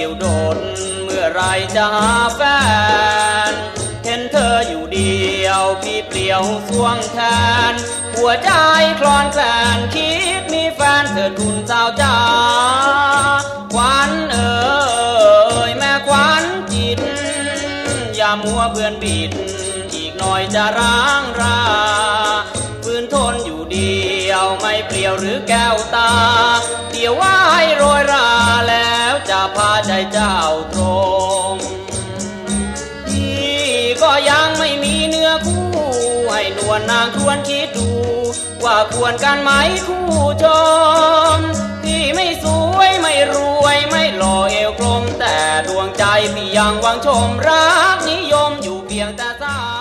ยวโดดเมื่อไรจะหาแฟนเห็นเธออยู่เดียวพี่เปลี่ยวสวงแทนหัวใจคลอนแคลนคิดมีแฟนเถิดคุณสาวจ้าขวัญเอ๋ยแม่ขวัญจิตอย่ามัวเบื่อนบิดอีกหน่อยจะร้างราฟื้นทนอยู่เดียวไม่เปลี่ยวหรือแก้วตาเดี๋ยวว่าให้โรยราแล้วจะพาใจเจ้าตรงพี่ก็ยังไม่มีเนื้อคู่ให้นวลนางควรคิดดูว่าควรกันไหมคู่ชมพี่ไม่สวยไม่รวยไม่หล่อเอวกลมแต่ดวงใจพี่ยังหวังชมรักนิยมอยู่เพียงแต่สา